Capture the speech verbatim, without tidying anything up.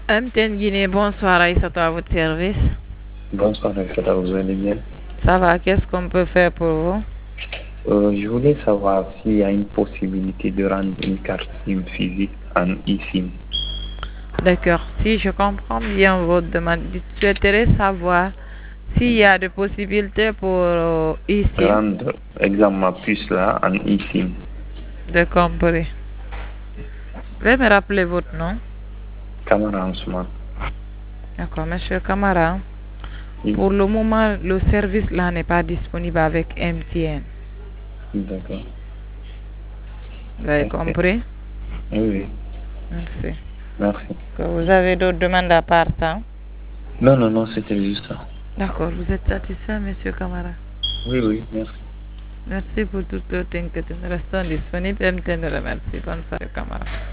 M T N Guinée, bonsoir Aïssatou, à votre service. Bonsoir, Aïssata, vous allez bien? Ça va, qu'est-ce qu'on peut faire pour vous? Euh, je voulais savoir s'il y a une possibilité de rendre une carte SIM physique en eSIM. D'accord, si je comprends bien votre demande, vous souhaiterez savoir s'il y a des possibilités pour euh, ici Rendre, exemple, ma puce là en eSIM. de compris. Veuillez me rappeler votre nom. Camara Ousmane. D'accord, monsieur Camara. Oui, Pour le moment, le service là n'est pas disponible avec M T N. d'accord. Vous avez Ok. compris? Oui, oui, Merci. merci. Que vous avez d'autres demandes à part ça? Non, non, non, c'était juste ça. D'accord, vous êtes satisfait, monsieur Camara? Oui, oui, merci. Merci pour toute votre inquiétude. Restons disponibles. M T N remercie. Bonne soirée, Camara.